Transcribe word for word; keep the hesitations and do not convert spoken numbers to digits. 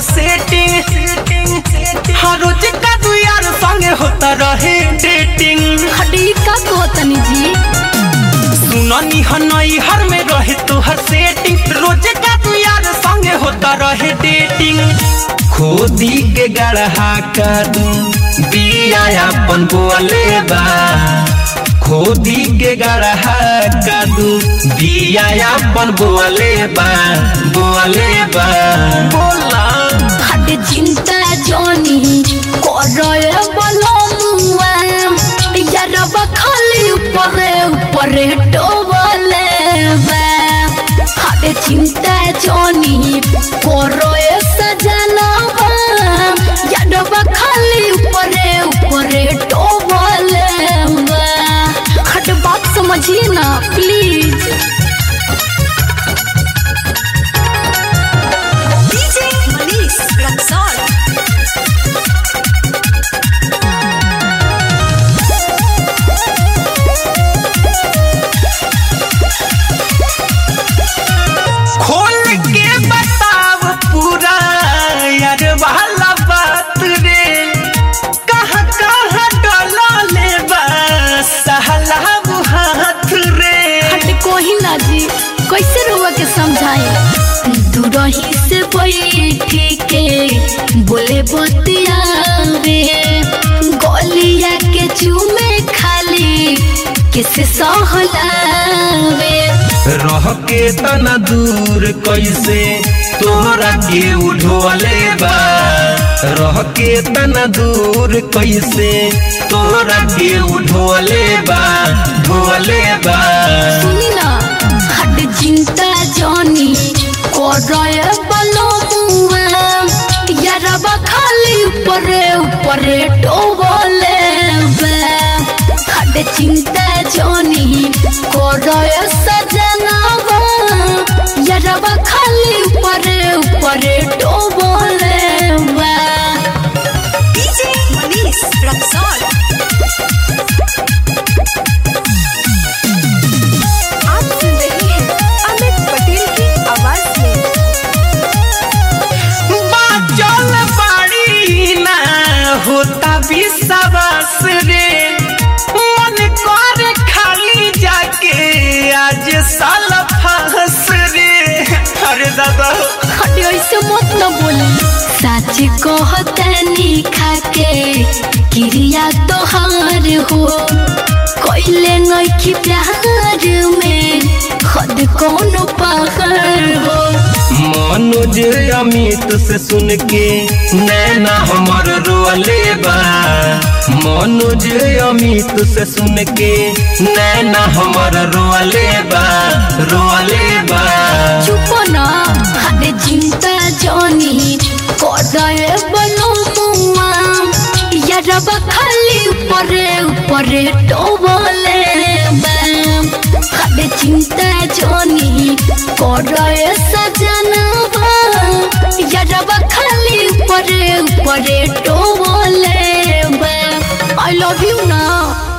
Setting हर रोज का तू यार संगे होता रहे डेटिंग। हडी का कहतनी जी सुननी हनई हर में रहे तोहर सेटिंग रोज का तू यार संगे होता रहे डेटिंग। खोदी के गढ़ा का दू बिया अपन बोले बा खोदी के गढ़ा का दू बिया अपन बोले बा बोले बा बोला हडी चिंता जोनी करे बलमुआ यारबा खाली ऊपर ऊपर टोबले बा हडी चिंता जोनी करे सजनवा यारबा खाली ऊपर ऊपर टोबले बा हट बात समझिए ना प्लीज। डीजे मनीष रक्सौल खोल के बताव पूरा यार वाला बात रे कहाँ कहाँ डला ले सहला हाथ रे। हट कोही ना जी कैसे रुआ के समझाए दूरही से बैठी के बोले बतियावे गोलिया के चूमे खाली किसे सहलावे रह के तना दूर कैसे तोहरा के उठोले बा रह के तना दूर कैसे तोहरा के उठोले बा ढोले बा। सुनी ना हट चिंता जोनी करे बलमुआ यारबा खाली ऊपर ऊपर टोबले बा हट चिंता जोनी करे सजनवा यारबा खाली ऊपर ऊपर टोबले बा। डीजे मनीष रक्सौल आप सुन रहे हैं अमित पटेल की आवाज में। बाचल बाड़ी ना होता विश्वास रे मन कर खाली जाके आज साल फंस रे। अरे दादा हट ऐसे मत न बोली सच कहतनी खाके क्रिया तोहार हो कोइले नइखी प्यार में खुद कौन पागल हो। मनोज अमित से सुन के नैना हमर रोले बा मनोज अमित से सुन के नैना हमर रोले बा रोले बा। चुप ना हट चिंता जोनी करे बलमुआ यारबा खाली ऊपर ऊपर टोबले बा हट चिंता जोनी करे सजनवा यारबा खाली ऊपर ऊपर टोबले बा। आई लव यू ना।